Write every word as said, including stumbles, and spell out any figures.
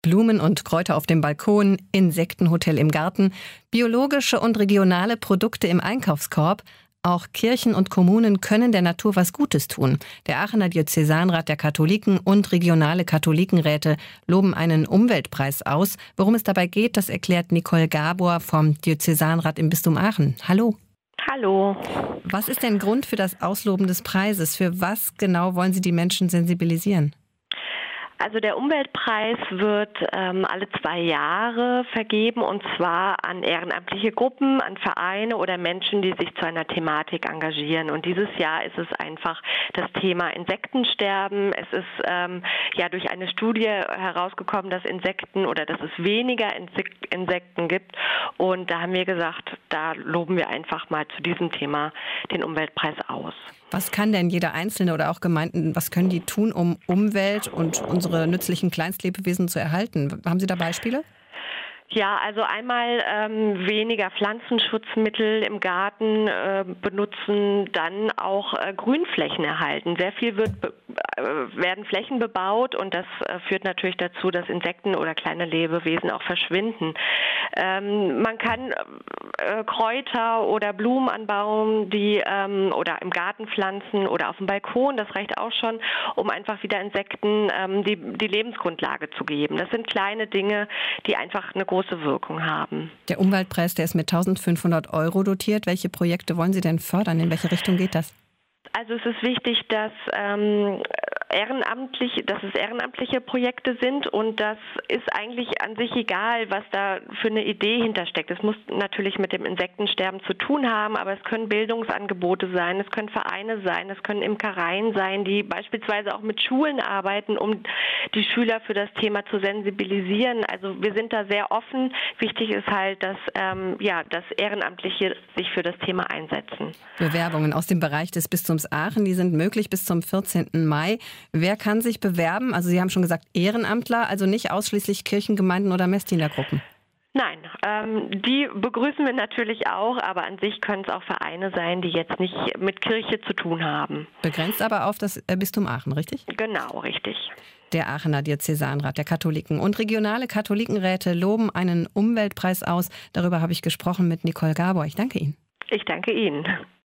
Blumen und Kräuter auf dem Balkon, Insektenhotel im Garten, biologische und regionale Produkte im Einkaufskorb. Auch Kirchen und Kommunen können der Natur was Gutes tun. Der Aachener Diözesanrat der Katholiken und regionale Katholikenräte loben einen Umweltpreis aus. Worum es dabei geht, das erklärt Nicole Gabor vom Diözesanrat im Bistum Aachen. Hallo. Hallo. Was ist denn Grund für das Ausloben des Preises? Für was genau wollen Sie die Menschen sensibilisieren? Also der Umweltpreis wird ähm, alle zwei Jahre vergeben, und zwar an ehrenamtliche Gruppen, an Vereine oder Menschen, die sich zu einer Thematik engagieren. Und dieses Jahr ist es einfach das Thema Insektensterben. Es ist ähm, ja durch eine Studie herausgekommen, dass Insekten oder dass es weniger Insekten gibt. Und da haben wir gesagt, da loben wir einfach mal zu diesem Thema den Umweltpreis aus. Was kann denn jeder Einzelne oder auch Gemeinden, was können die tun, um Umwelt und unsere nützlichen Kleinstlebewesen zu erhalten? Haben Sie da Beispiele? Ja, also einmal ähm, weniger Pflanzenschutzmittel im Garten äh, benutzen, dann auch äh, Grünflächen erhalten. Sehr viel wird be- äh, werden Flächen bebaut, und das äh, führt natürlich dazu, dass Insekten oder kleine Lebewesen auch verschwinden. Ähm, man kann äh, Kräuter oder Blumen anbauen, die ähm, oder im Garten pflanzen oder auf dem Balkon. Das reicht auch schon, um einfach wieder Insekten ähm, die, die Lebensgrundlage zu geben. Das sind kleine Dinge, die einfach eine große Wirkung haben. Der Umweltpreis, der ist mit eintausendfünfhundert Euro dotiert. Welche Projekte wollen Sie denn fördern? In welche Richtung geht das? Also es ist wichtig, dass ähm, ehrenamtlich, dass es ehrenamtliche Projekte sind, und das ist eigentlich an sich egal, was da für eine Idee hintersteckt. Es muss natürlich mit dem Insektensterben zu tun haben, aber es können Bildungsangebote sein, es können Vereine sein, es können Imkereien sein, die beispielsweise auch mit Schulen arbeiten, um die Schüler für das Thema zu sensibilisieren. Also wir sind da sehr offen. Wichtig ist halt, dass ähm, ja, dass Ehrenamtliche sich für das Thema einsetzen. Bewerbungen aus dem Bereich des Bistums Aachen, die sind möglich bis zum vierzehnten Mai. Wer kann sich bewerben? Also Sie haben schon gesagt Ehrenamtler, also nicht ausschließlich Kirchengemeinden oder Messdienergruppen. Nein, ähm, die begrüßen wir natürlich auch, aber an sich können es auch Vereine sein, die jetzt nicht mit Kirche zu tun haben. Begrenzt aber auf das Bistum Aachen, richtig? Genau, richtig. Der Aachener Diözesanrat der Katholiken und regionale Katholikenräte loben einen Umweltpreis aus. Darüber habe ich gesprochen mit Nicole Gabor. Ich danke Ihnen. Ich danke Ihnen.